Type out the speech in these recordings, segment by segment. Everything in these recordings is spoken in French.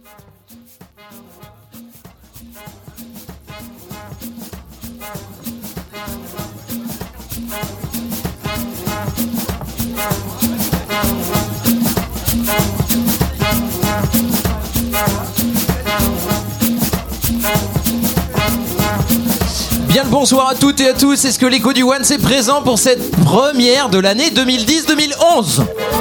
Bien le bonsoir à toutes et à tous. Est-ce que l'écho du One est présent pour cette première de l'année 2010-2011 ?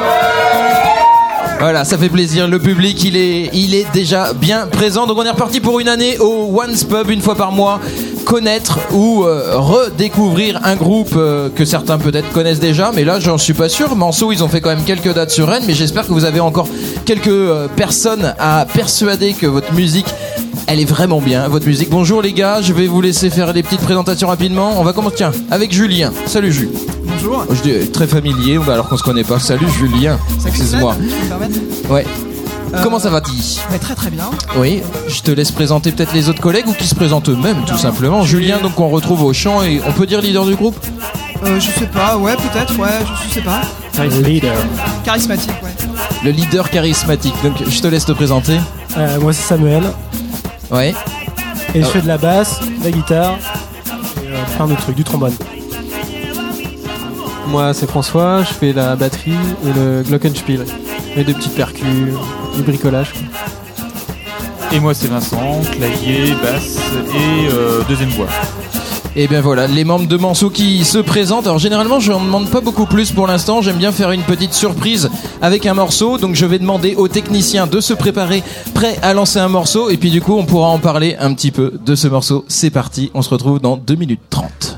Voilà, ça fait plaisir. Le public, il est déjà bien présent. Donc on est reparti pour une année au One's Pub, une fois par mois. Connaître ou redécouvrir un groupe que certains peut-être connaissent déjà, mais là j'en suis pas sûr. Manceau, ils ont fait quand même quelques dates sur Rennes, mais j'espère que vous avez encore quelques personnes à persuader que votre musique, elle est vraiment bien, votre musique. Bonjour les gars, je vais vous laisser faire des petites présentations rapidement. On va commencer, tiens, avec Julien. Salut Jules. Bonjour. Je dis très familier, alors qu'on se connaît pas. Salut Julien. Excuse-moi. Ouais. Comment ça va-t-il ? Très très bien. Oui, je te laisse présenter peut-être les autres collègues ou qui se présentent eux-mêmes tout simplement. Julien, donc on retrouve au chant et on peut dire leader du groupe ? Je sais pas, ouais peut-être, ouais, je sais pas. Leader. Charismatique, ouais. Le leader charismatique, donc je te laisse te présenter. Moi c'est Samuel. Ouais. Et je fais de la basse, de la guitare, et plein de trucs, du trombone. Moi c'est François, je fais la batterie et le glockenspiel. Et des petites percus, du bricolage. Et moi c'est Vincent, clavier, basse et deuxième voix. Et bien voilà, les membres de Manceau qui se présentent. Alors généralement je n'en demande pas beaucoup plus pour l'instant. J'aime bien faire une petite surprise avec un morceau. Donc je vais demander aux techniciens de se préparer, prêts à lancer un morceau. Et puis du coup on pourra en parler un petit peu de ce morceau. C'est parti, on se retrouve dans 2 minutes 30.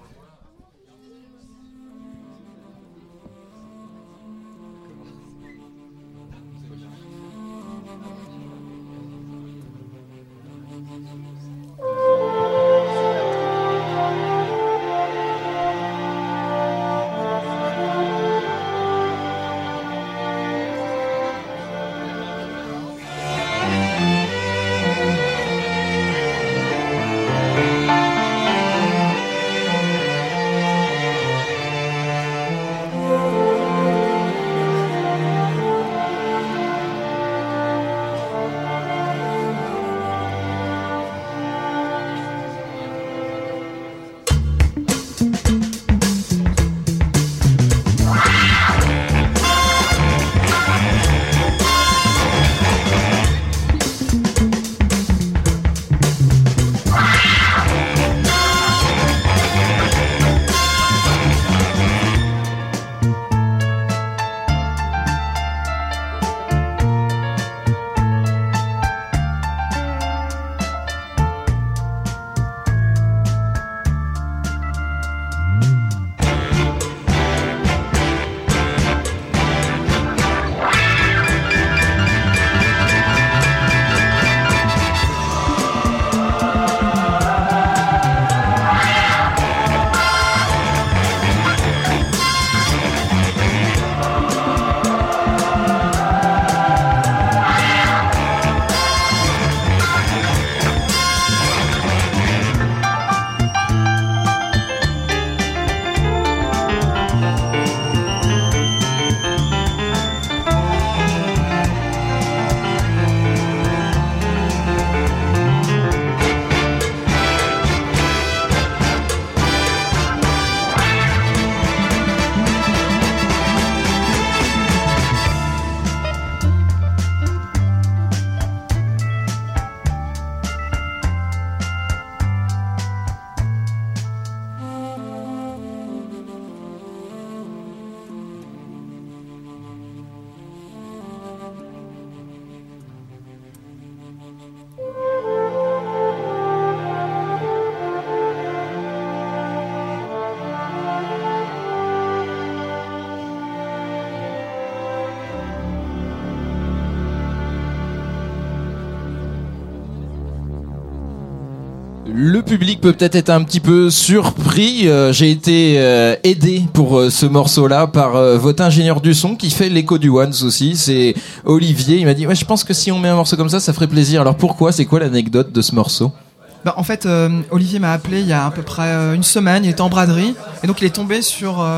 Le public peut peut-être être un petit peu surpris. J'ai été aidé pour ce morceau-là par votre ingénieur du son qui fait l'écho du One aussi. C'est Olivier. Il m'a dit ouais, je pense que si on met un morceau comme ça ferait plaisir. Alors pourquoi ? C'est quoi l'anecdote de ce morceau ? En fait, Olivier m'a appelé il y a à peu près une semaine. Il était en braderie et donc il est tombé sur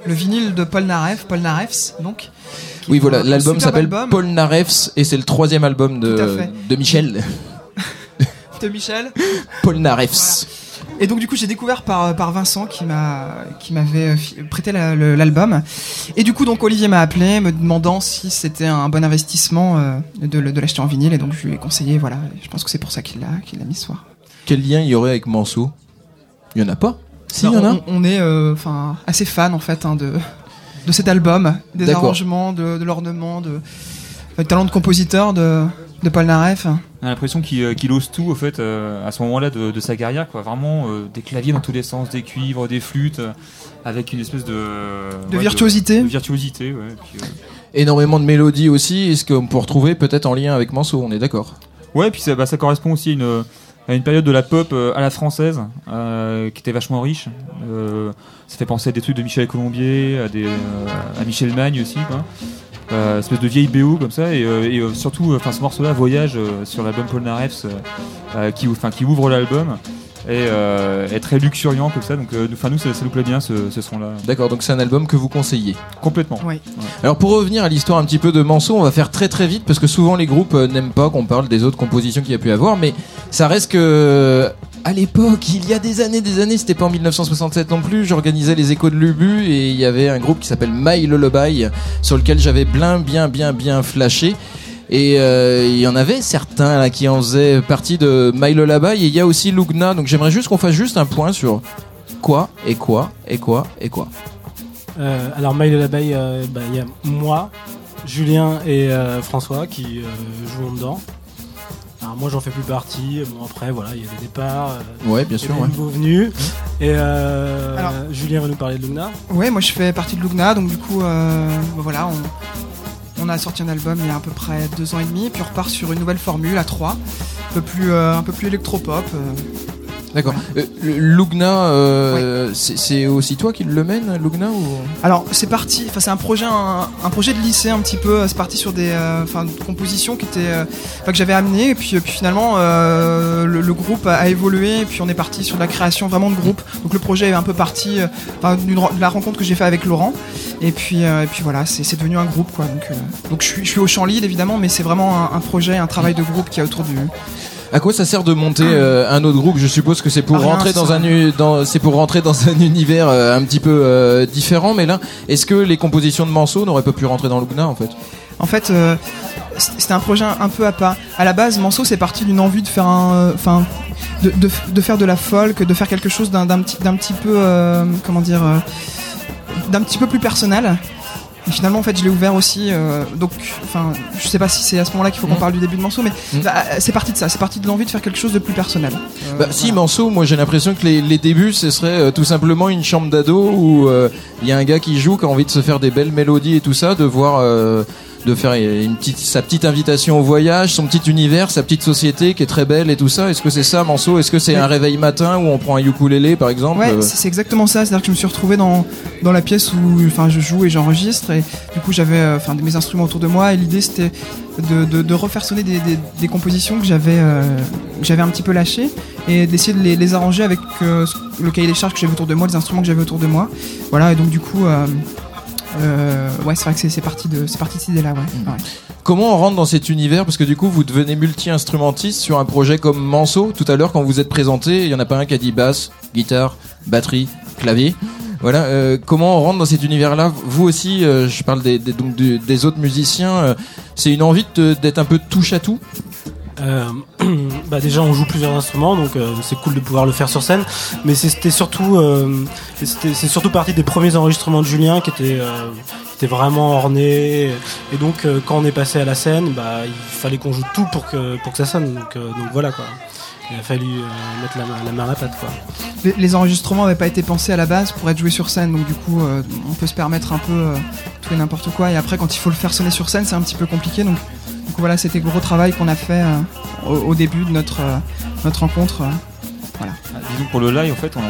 le vinyle de Paul Naref donc. Oui, voilà, l'album superbe s'appelle album. Paul Narefs et c'est le 3e album Tout à fait. de Michel. De Michel. Paul Narefs. Et donc du coup j'ai découvert par Vincent qui m'avait prêté l'album. Et du coup donc Olivier m'a appelé me demandant si c'était un bon investissement de l'acheter en vinyle, et donc je lui ai conseillé, voilà. Je pense que c'est pour ça qu'il l'a mis ce soir. Quel lien il y aurait avec Manso? Il y en a pas? Si, il y en a. On est assez fan en fait de cet album, des D'accord. arrangements, de l'ornement, du talent de compositeur de Paul Naref. On a l'impression qu'il ose tout en fait à ce moment-là de sa carrière, quoi. Vraiment des claviers dans tous les sens, des cuivres, des flûtes, avec une espèce de virtuosité. De virtuosité, ouais. Puis, Énormément de mélodies aussi, est-ce qu'on peut retrouver peut-être en lien avec Manso, on est d'accord? ouais, puis ça correspond aussi à une période de la pop à la française qui était vachement riche. Ça fait penser à des trucs de Michel Colombier, à Michel Magne aussi, quoi. Espèce de vieille BO comme ça, et surtout ce morceau-là voyage sur l'album Paul Narefs qui ouvre l'album, et est très luxuriant comme ça, donc nous ça nous plaît bien ce son-là. D'accord, donc c'est un album que vous conseillez. Complètement. Oui. Alors pour revenir à l'histoire un petit peu de Manso, on va faire très très vite parce que souvent les groupes n'aiment pas qu'on parle des autres compositions qu'il y a pu avoir, mais ça reste que à l'époque, il y a des années, c'était pas en 1967 non plus, j'organisais les échos de l'Ubu et il y avait un groupe qui s'appelle My Lullaby sur lequel j'avais bien flashé. Et il y en avait certains là, qui en faisaient partie de My Lullaby, et il y a aussi Lugna, donc j'aimerais juste qu'on fasse juste un point sur quoi. Alors My Lullaby, il y a moi, Julien et François qui jouons dedans. Alors moi j'en fais plus partie, bon après voilà, il y a des départs, Ouais, bien sûr, des ouais. nouveaux venus, et Julien va nous parler de Lugna. Ouais, moi je fais partie de Lugna, donc du coup voilà, on a sorti un album il y a à peu près 2 ans et demi, puis on repart sur une nouvelle formule à 3, un peu plus électropop. D'accord. Lugna, c'est aussi toi qui le mène, Lugna, ou... Alors c'est parti, c'est un projet de lycée un petit peu. C'est parti sur des compositions qui étaient que j'avais amenées, et puis finalement le groupe a évolué, et puis on est parti sur de la création vraiment de groupe. Donc le projet est un peu parti de la rencontre que j'ai fait avec Laurent, et puis voilà, c'est devenu un groupe, quoi. Donc je suis au chant lead évidemment, mais c'est vraiment un projet, un travail de groupe qui est autour du... À quoi ça sert de monter un autre groupe? Je suppose que c'est pour rentrer dans un univers un petit peu différent, mais là, est-ce que les compositions de Manso n'auraient pas pu rentrer dans Lugna en fait? En fait, c'était un projet un peu à pas. À la base, Manso, c'est parti d'une envie de faire de faire de la folk, de faire quelque chose d'un petit peu d'un petit peu plus personnel. Et finalement, en fait, je l'ai ouvert aussi. Donc, je sais pas si c'est à ce moment-là qu'il faut qu'on parle du début de Manso, mais c'est parti de ça. C'est parti de l'envie de faire quelque chose de plus personnel. Si, Manso, moi j'ai l'impression que les débuts, ce serait tout simplement une chambre d'ado où il y a un gars qui joue, qui a envie de se faire des belles mélodies et tout ça, de voir... de faire sa petite invitation au voyage, son petit univers, sa petite société qui est très belle et tout ça. Est-ce que c'est ça, Manso? Est-ce que c'est un réveil matin où on prend un ukulélé par exemple? Ouais, c'est exactement ça. C'est-à-dire que je me suis retrouvé dans la pièce où je joue et j'enregistre, et du coup j'avais mes instruments autour de moi, et l'idée c'était de refaire sonner des compositions que j'avais un petit peu lâchées, et d'essayer de les arranger avec le cahier des charges que j'avais autour de moi, les instruments que j'avais autour de moi. Voilà, et donc du coup c'est vrai que c'est parti de cette idée-là, ouais. Ouais. Comment on rentre dans cet univers? Parce que du coup, vous devenez multi-instrumentiste sur un projet comme Manso. Tout à l'heure, quand vous êtes présenté, il y en a pas un qui a dit basse, guitare, batterie, clavier. Voilà. Comment on rentre dans cet univers-là? Vous aussi, je parle des autres musiciens. C'est une envie d'être un peu touche à tout? Déjà on joue plusieurs instruments, donc c'est cool de pouvoir le faire sur scène, mais c'est surtout partie des premiers enregistrements de Julien qui étaient vraiment ornés, et donc quand on est passé à la scène, il fallait qu'on joue tout pour que ça sonne, donc voilà quoi. Il a fallu mettre la main à la pâte, quoi. Les enregistrements n'avaient pas été pensés à la base pour être joués sur scène, donc du coup on peut se permettre un peu tout et n'importe quoi, et après quand il faut le faire sonner sur scène, c'est un petit peu compliqué, donc voilà, c'était le gros travail qu'on a fait au début de notre rencontre. Voilà. Disons que pour le live, en fait,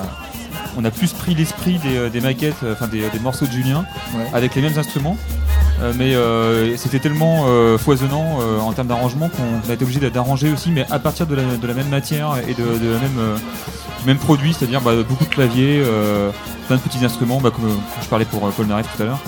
on a plus pris l'esprit des maquettes, des morceaux de Julien, avec les mêmes instruments. mais c'était tellement foisonnant en termes d'arrangement qu'on a été obligé d'arranger aussi, mais à partir de la même matière et de la même, du même produit, c'est-à-dire beaucoup de claviers, plein de petits instruments, comme je parlais pour Paul Naref tout à l'heure.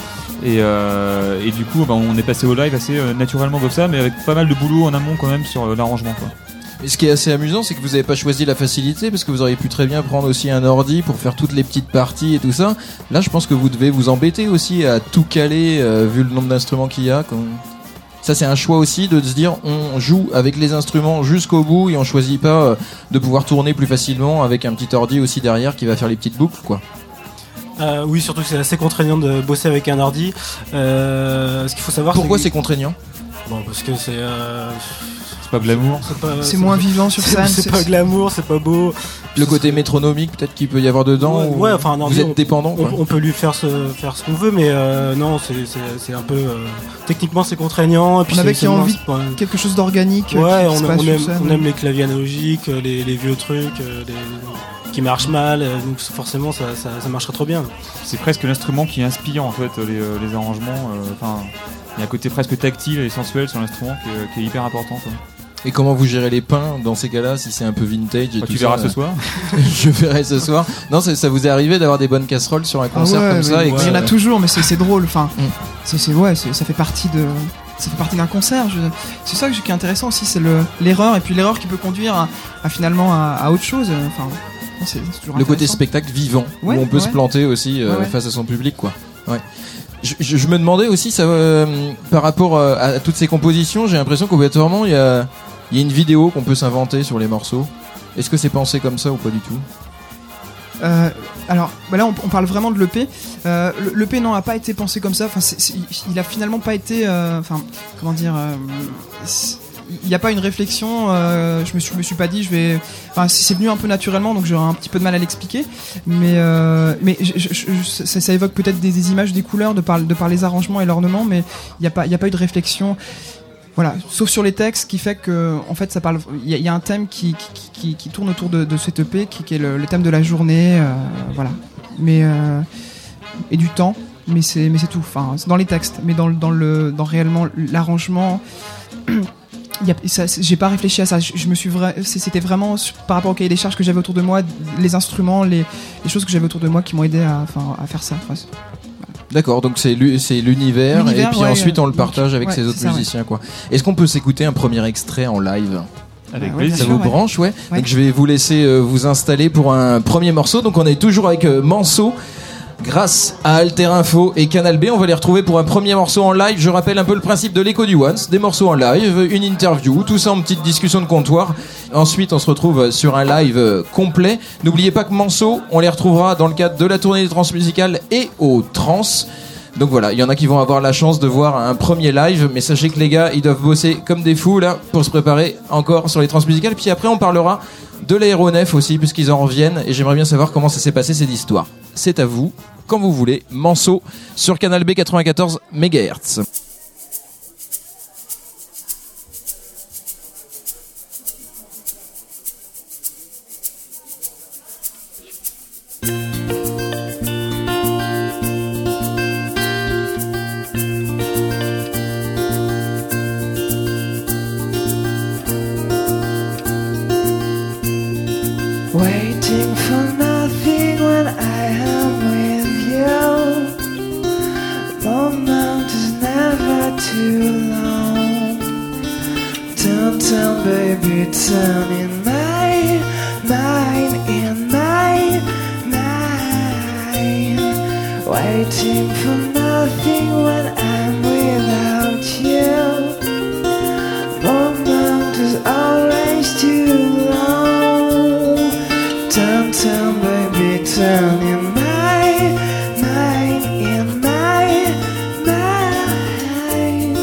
Et du coup, on est passé au live assez naturellement comme ça, mais avec pas mal de boulot en amont quand même sur l'arrangement, quoi. Et ce qui est assez amusant, c'est que vous n'avez pas choisi la facilité, parce que vous auriez pu très bien prendre aussi un ordi pour faire toutes les petites parties et tout ça. Là, je pense que vous devez vous embêter aussi à tout caler, vu le nombre d'instruments qu'il y a. Ça, c'est un choix aussi de se dire, on joue avec les instruments jusqu'au bout et on choisit pas de pouvoir tourner plus facilement avec un petit ordi aussi derrière qui va faire les petites boucles, quoi. Oui, surtout que c'est assez contraignant de bosser avec un ordi. Ce qu'il faut savoir, pourquoi c'est contraignant? Bon, parce que c'est pas glamour. C'est moins vivant sur scène. C'est pas glamour, c'est pas beau. Le côté métronomique peut-être qu'il peut y avoir dedans. Ouais, enfin un ordi, vous êtes dépendant. On peut lui faire ce qu'on veut, mais non, c'est un peu techniquement c'est contraignant. Et puis on avait envie de quelque chose d'organique. Ouais, on aime les claviers analogiques, les vieux trucs, qui marchent mal, donc forcément ça marcherait trop bien. C'est presque l'instrument qui inspire en fait les arrangements. Il y a un côté presque tactile et sensuel sur l'instrument qui est hyper important, quoi. Et comment vous gérez les pains dans ces cas-là, si c'est un peu vintage et tout tu verras ce soir. Je verrai ce soir. Non, ça vous est arrivé d'avoir des bonnes casseroles sur un concert comme ça? Il y en a toujours, mais c'est drôle. Enfin, ça fait partie d'un concert. C'est ça qui est intéressant aussi, c'est l'erreur, et puis l'erreur qui peut conduire finalement à autre chose. Enfin, c'est toujours le côté spectacle vivant, où on peut se planter aussi face à son public, quoi. Ouais. Je me demandais aussi ça, par rapport à toutes ces compositions, j'ai l'impression qu'obligatoirement il y a une vidéo qu'on peut s'inventer sur les morceaux. Est-ce que c'est pensé comme ça ou pas du tout? Alors là on parle vraiment de l'EP. L'EP non, a pas été pensé comme ça. Enfin, il a finalement pas été. Comment dire. Il n'y a pas une réflexion, je me suis pas dit c'est venu un peu naturellement, donc j'aurais un petit peu de mal à l'expliquer, mais ça évoque peut-être des images, des couleurs de par les arrangements et l'ornement, mais il n'y a pas eu de réflexion, voilà, sauf sur les textes, qui fait que en fait ça parle, il y a un thème qui tourne autour de cette EP qui est le thème de la journée, voilà, mais et du temps, mais c'est tout, enfin c'est dans les textes, mais dans réellement l'arrangement. J'ai pas réfléchi à ça. C'était vraiment par rapport au cahier des charges que j'avais autour de moi, les instruments, les choses que j'avais autour de moi qui m'ont aidé à faire ça. Voilà. D'accord, donc c'est l'univers, et puis ensuite on le partage avec ses autres musiciens, quoi. Est-ce qu'on peut s'écouter un premier extrait en live? Avec plaisir. Ça vous branche, ouais. Donc je vais vous laisser vous installer pour un premier morceau. Donc on est toujours avec Manso. Grâce à Alter Info et Canal B, on va les retrouver pour un premier morceau en live. Je rappelle un peu le principe de l'écho du Once, des morceaux en live, une interview, tout ça en petite discussion de comptoir. Ensuite, on se retrouve sur un live complet. N'oubliez pas que Manso, on les retrouvera dans le cadre de la tournée des Transmusicales et au Trans. Donc voilà, il y en a qui vont avoir la chance de voir un premier live, mais sachez que les gars, ils doivent bosser comme des fous là pour se préparer encore sur les Transmusicales. Puis après, on parlera de l'aéronef aussi, puisqu'ils en reviennent, et j'aimerais bien savoir comment ça s'est passé cette histoire. C'est à vous, quand vous voulez. Manso sur Canal B 94 MHz. Waiting for nothing when I am with you. The moment is never too long. Turn, baby, turn in my mind, in my mind. Waiting for nothing when I'm without you. The moment is always too long. Turn, baby, turn in my mind, in my mind.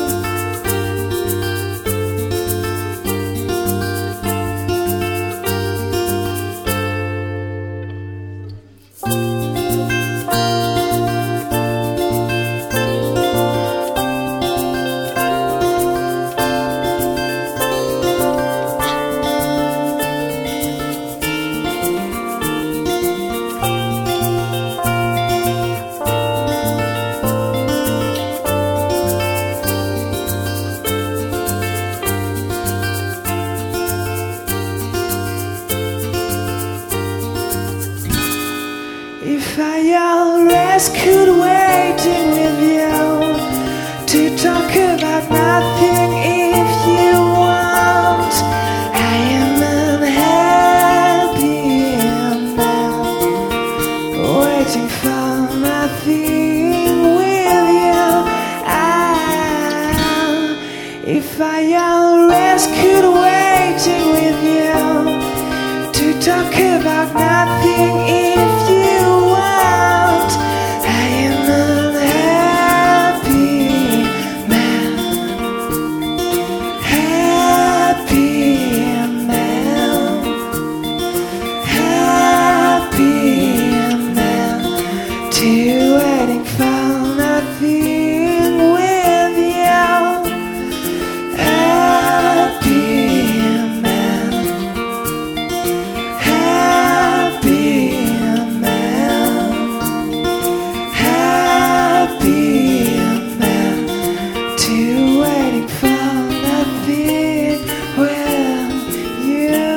If I always could waiting with you to talk about nothing if you want, I am unhappy man. Happy man. Happy man. To waiting for nothing with you. Happy man. Happy man. Happy man. To waiting for nothing with you.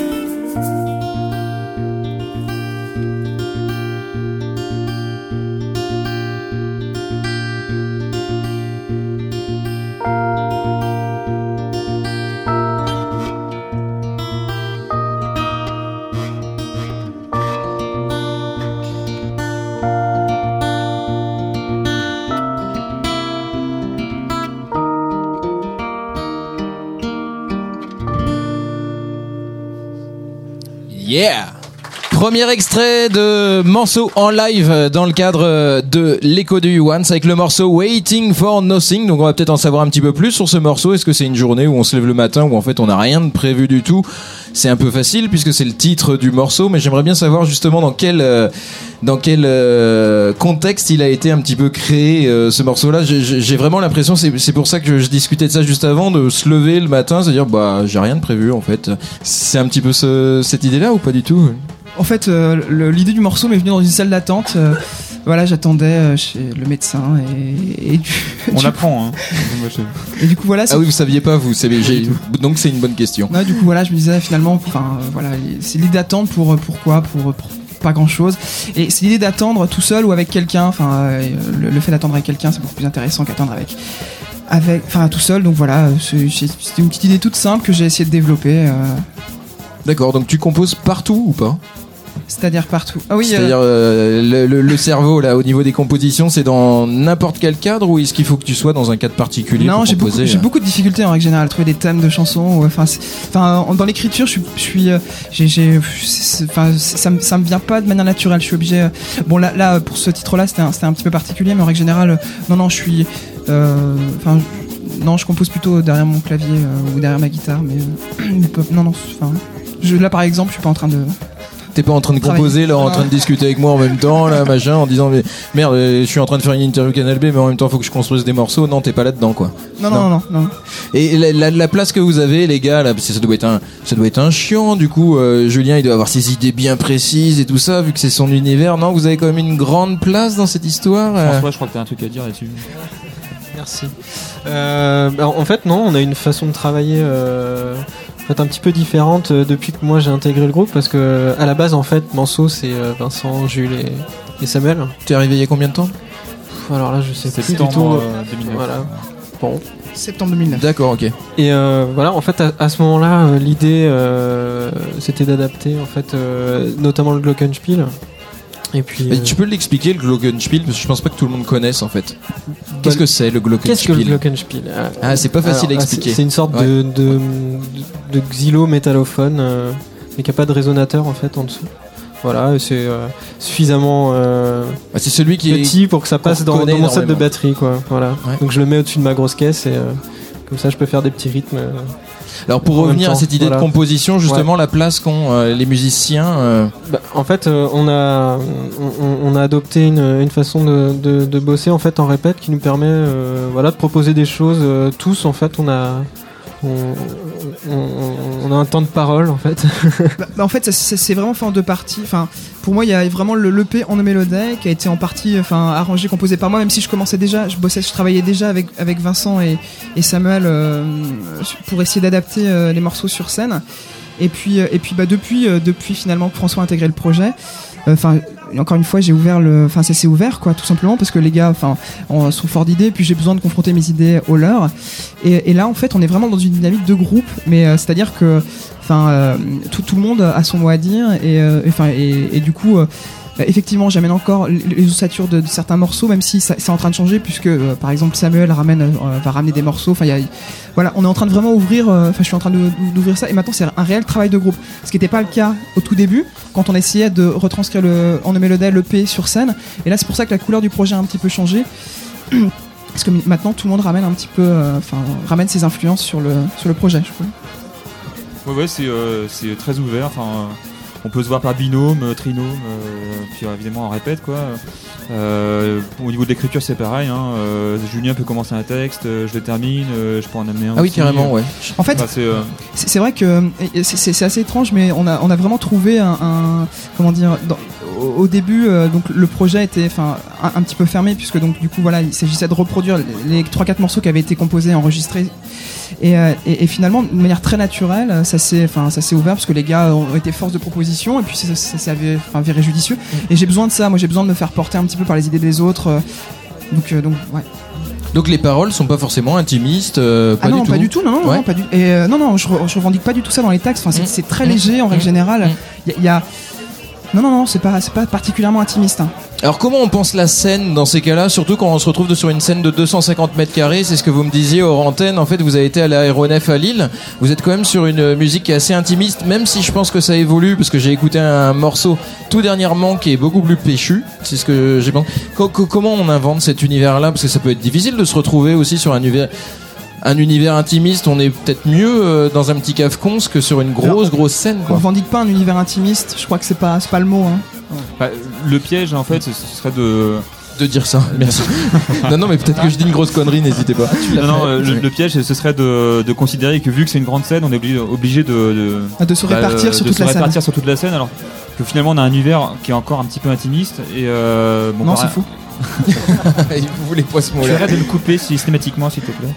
Yeah! Premier extrait de morceau en live dans le cadre de l'écho du Once avec le morceau Waiting for Nothing. Donc on va peut-être en savoir un petit peu plus sur ce morceau. Est-ce que c'est une journée où on se lève le matin où en fait on n'a rien de prévu du tout? C'est un peu facile puisque c'est le titre du morceau, mais j'aimerais bien savoir justement dans quel contexte il a été un petit peu créé ce morceau-là. J'ai vraiment l'impression, c'est pour ça que je discutais de ça juste avant, de se lever le matin, c'est-à-dire bah j'ai rien de prévu en fait. C'est un petit peu cette idée-là ou pas du tout? En fait, l'idée du morceau m'est venue dans une salle d'attente. Voilà, j'attendais chez le médecin et On apprend, hein. Et du coup, voilà. Ah oui, vous saviez pas, vous savez. Donc c'est une bonne question. Ouais, du coup, voilà, je me disais finalement, enfin, voilà, c'est l'idée d'attendre pour pas grand chose. Et c'est l'idée d'attendre tout seul ou avec quelqu'un. Enfin, le fait d'attendre avec quelqu'un, c'est beaucoup plus intéressant qu'attendre enfin, tout seul. Donc voilà, c'était une petite idée toute simple que j'ai essayé de développer. D'accord, donc tu composes partout ou pas? C'est-à-dire partout. Ah oui. C'est-à-dire le cerveau là, au niveau des compositions, c'est dans n'importe quel cadre ou est-ce qu'il faut que tu sois dans un cadre particulier? Non, pour j'ai composer beaucoup de difficultés en règle générale à trouver des thèmes de chansons. Enfin, dans l'écriture, ça me vient pas de manière naturelle. Je suis obligé. Bon là, pour ce titre-là, c'était un petit peu particulier, mais en règle générale, non, je suis. Non, je compose plutôt derrière mon clavier ou derrière ma guitare, mais non. Enfin, là par exemple, je suis pas en train de. T'es pas en train de composer, là, en train de discuter avec moi en même temps, là, machin, en disant, mais merde, je suis en train de faire une interview Canal B, mais en même temps, faut que je construise des morceaux. Non, t'es pas là-dedans, quoi. Non. Et la place que vous avez, les gars, là, ça doit être un chiant, du coup, Julien, il doit avoir ses idées bien précises et tout ça, vu que c'est son univers. Non, vous avez quand même une grande place dans cette histoire. François, je crois que t'as un truc à dire là-dessus. Merci. En fait, non, on a une façon de travailler un petit peu différente depuis que moi j'ai intégré le groupe, parce que à la base, en fait, Manceau, c'est Vincent, Jules et Samuel. T'es arrivé il y a combien de temps? Alors là, je sais plus du tout. Septembre 2009. Voilà. Bon. Septembre 2009. D'accord, ok. Et voilà, en fait, à ce moment-là, l'idée, c'était d'adapter, en fait, notamment le Glockenspiel. Et puis, tu peux l'expliquer, le Glockenspiel, parce que je pense pas que tout le monde connaisse en fait. Qu'est-ce que c'est le Glockenspiel? Qu'est-ce que le Glockenspiel? C'est pas facile à expliquer. C'est une sorte de xylo-métallophone, mais qui n'a pas de résonateur en fait en dessous. Voilà, c'est suffisamment c'est celui qui petit pour que ça passe dans mon set de batterie, quoi. Voilà. Ouais. Donc je le mets au-dessus de ma grosse caisse et comme ça je peux faire des petits rythmes. Alors pour revenir à cette idée de composition, justement, la place qu'ont les musiciens. En fait, on a adopté une façon de bosser en fait en répète qui nous permet de proposer des choses. Tous en fait, on a un temps de parole en fait. En fait, c'est vraiment fait en deux parties. Enfin, pour moi, il y a vraiment l'EP en mélodie qui a été en partie, arrangé, composé par moi. Même si je commençais déjà, je travaillais déjà avec Vincent et Samuel pour essayer d'adapter les morceaux sur scène. Et puis depuis finalement que François a intégré le projet. Encore une fois, j'ai ouvert c'est ouvert quoi, tout simplement parce que les gars, sont forts d'idées. Puis j'ai besoin de confronter mes idées aux leurs. Et là, en fait, on est vraiment dans une dynamique de groupe, mais c'est-à-dire que, tout le monde a son mot à dire et du coup. Effectivement, j'amène encore les ossatures de certains morceaux, même si c'est en train de changer, puisque par exemple Samuel va ramener des morceaux. Enfin, voilà, on est en train de vraiment ouvrir. Enfin, je suis en train d'ouvrir ça, et maintenant c'est un réel travail de groupe, ce qui n'était pas le cas au tout début, quand on essayait de retranscrire en mélodie l'EP sur scène. Et là, c'est pour ça que la couleur du projet a un petit peu changé. Parce que maintenant tout le monde ramène un petit peu, ramène ses influences sur le projet, je trouve. Ouais, c'est très ouvert. Enfin, on peut se voir par binôme, trinôme, puis évidemment on répète quoi. Au niveau de l'écriture c'est pareil. Julien peut commencer un texte, je le termine, je peux en amener un. Ah oui, aussi. carrément, ouais. En fait, c'est vrai que c'est assez étrange, mais on a vraiment trouvé un comment dire. Au début, donc le projet était un petit peu fermé, puisque donc du coup voilà, il s'agissait de reproduire les 3-4 morceaux qui avaient été composés, enregistrés, et finalement de manière très naturelle, ça s'est ouvert, parce que les gars ont été force de proposition, et puis ça s'est avéré judicieux. Et j'ai besoin de ça, moi j'ai besoin de me faire porter un petit peu par les idées des autres, donc ouais. Donc les paroles sont pas forcément intimistes, pas du tout, non, Ouais. non, pas du. Et non, je revendique pas du tout ça dans les textes. Enfin, c'est très léger en règle générale. Il y a non, c'est pas particulièrement intimiste. Hein. Alors comment on pense la scène dans ces cas-là, surtout quand on se retrouve sur une scène de 250 mètres carrés, c'est ce que vous me disiez hors antenne, en fait vous avez été à l'aéronef à Lille, vous êtes quand même sur une musique qui est assez intimiste, même si je pense que ça évolue, parce que j'ai écouté un morceau tout dernièrement qui est beaucoup plus péchu, c'est ce que j'ai pensé. Comment on invente cet univers-là, parce que ça peut être difficile de se retrouver aussi sur un univers intimiste, on est peut-être mieux dans un petit cave-cons que sur une grosse scène. On Quoi. revendique pas un univers intimiste, je crois que c'est pas le mot. Hein. Bah, le piège en fait, ce serait de dire ça, merci. non, mais peut-être que je dis une grosse connerie, n'hésitez pas. Le piège, ce serait de considérer que vu que c'est une grande scène, on est obligé de se répartir sur toute la scène, alors que finalement on a un univers qui est encore un petit peu intimiste. Et non, c'est fou. Vous voulez pas ce Tu mot-là. arrêtes de le couper systématiquement, s'il te plaît.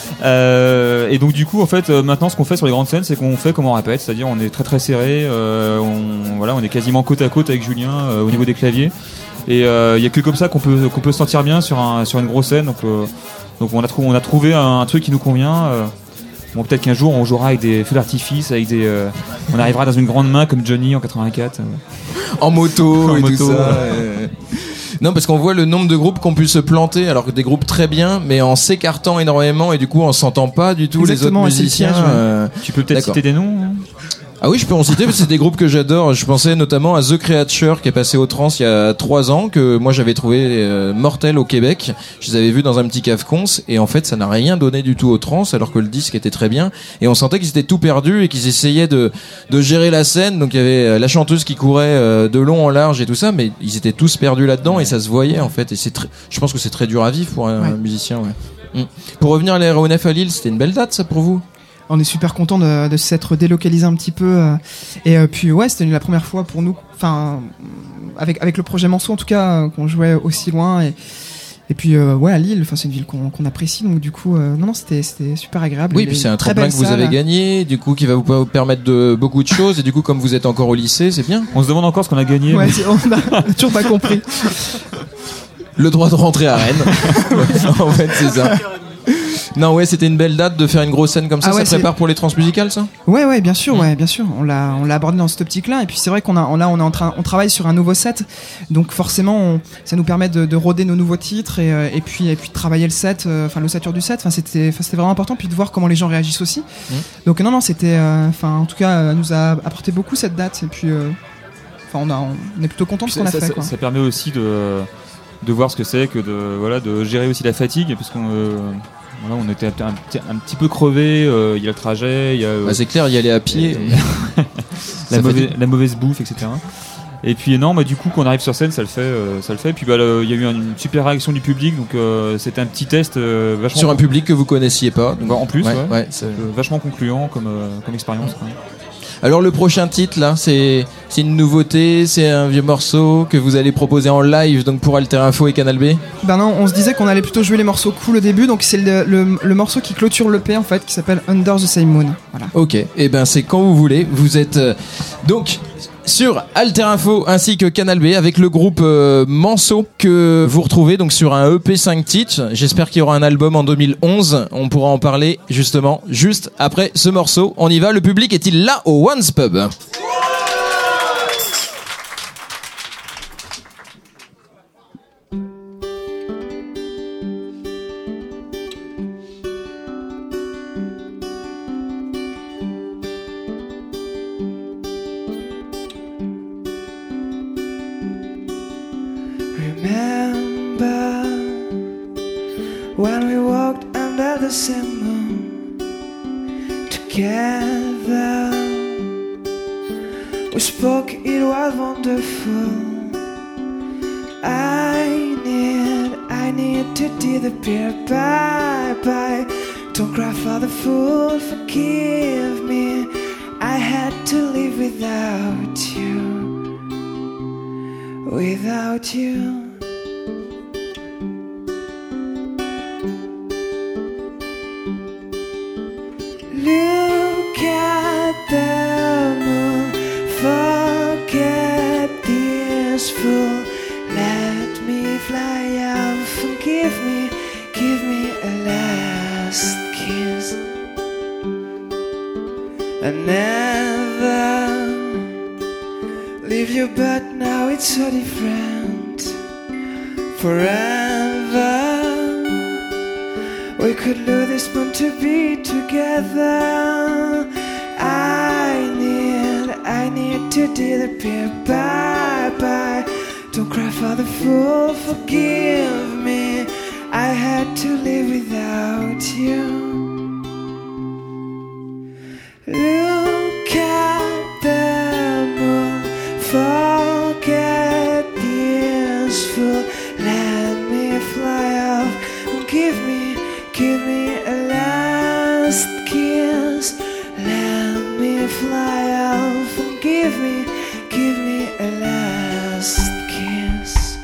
Et donc du coup en fait maintenant ce qu'on fait sur les grandes scènes, c'est qu'on fait comme on répète, c'est-à-dire on est très très serré, on est quasiment côte à côte avec Julien au niveau des claviers, et il y a que comme ça qu'on peut se sentir bien sur une grosse scène, donc on a trouvé un truc qui nous convient. Bon, peut-être qu'un jour on jouera avec des feux d'artifice, on arrivera dans une grande main comme Johnny en 84 en moto et tout ça. Non, parce qu'on voit le nombre de groupes qui ont pu se planter, alors que des groupes très bien, mais en s'écartant énormément, et du coup on s'entend pas du tout. Exactement, les autres musiciens. Tu peux peut-être citer des noms, hein. Ah oui, je peux en citer, parce que c'est des groupes que j'adore. Je pensais notamment à The Creature, qui est passé au trans il y a 3 ans, que moi j'avais trouvé mortel au Québec. Je les avais vus dans un petit cave-cons, et en fait ça n'a rien donné du tout au trans, alors que le disque était très bien. Et on sentait qu'ils étaient tout perdus, et qu'ils essayaient de gérer la scène. Donc il y avait la chanteuse qui courait de long en large et tout ça, mais ils étaient tous perdus là-dedans, et ça se voyait en fait. Et je pense que c'est très dur à vivre pour un musicien, ouais. Pour revenir à l'aéronef à Lille, c'était une belle date ça pour vous? On est super content de s'être délocalisé un petit peu, et puis ouais, c'était la première fois pour nous, enfin avec le projet Manceau en tout cas, qu'on jouait aussi loin, et puis ouais, à Lille, enfin c'est une ville qu'on apprécie, donc du coup non c'était super agréable. Oui, puis c'est un tremplin que vous avez gagné, du coup qui va vous permettre de beaucoup de choses, et du coup comme vous êtes encore au lycée, c'est bien. On se demande encore ce qu'on a gagné. Ouais, on a toujours pas compris. Le droit de rentrer à Rennes. En fait, c'est ça. Non, ouais, c'était une belle date de faire une grosse scène comme ça. Ça prépare pour les transmusicales, ça? Ouais, bien sûr, bien sûr. On l'a abordé dans cette optique-là. Et puis c'est vrai on travaille sur un nouveau set. Donc forcément, ça nous permet de roder nos nouveaux titres et puis de travailler le set, l'ossature du set. Enfin, c'était vraiment important. Puis de voir comment les gens réagissent aussi. Donc non, c'était, en tout cas, nous a apporté beaucoup cette date. Et puis, on est plutôt content de ce qu'on a fait. Quoi. Ça permet aussi de voir ce que c'est que de gérer aussi la fatigue, parce qu'on on était un petit peu crevé, il y a le trajet, il y a c'est clair, y aller à pied, la mauvaise bouffe, etc. Et puis non, du coup quand on arrive sur scène, ça le fait. Et puis il y a eu une super réaction du public, donc c'était un petit test vachement sur un public que vous connaissiez pas. Donc, en plus, c'est vachement concluant comme expérience. Quoi. Alors le prochain titre là, c'est une nouveauté, c'est un vieux morceau que vous allez proposer en live donc pour Alter Info et Canal B. Ben non, on se disait qu'on allait plutôt jouer les morceaux cool au début, donc c'est le morceau qui clôture l'EP en fait, qui s'appelle Under the Same Moon. Voilà. Ok, et ben c'est quand vous voulez. Vous êtes donc sur Alter Info ainsi que Canal B avec le groupe Manceau que vous retrouvez donc sur un EP 5 titres. J'espère qu'il y aura un album en 2011. On pourra en parler justement juste après ce morceau. On y va. Le public est-il là au Once Pub? moon together. We spoke, it was wonderful. I need to disappear. Bye bye. Don't cry for the fool. Forgive me. I had to live without you. Without you. Look at the moon. Forget this fool. Let me fly out. Forgive me. Give me a last kiss. I never leave you, but now it's so different. Forever we could lose this month to be together. I need to disappear. Bye bye. Don't cry for the fool. Forgive me. I had to live without you. Look at the moon. Forget this fool. Let me fly off. Give me a last kiss. Let me fly off. Give me a last kiss.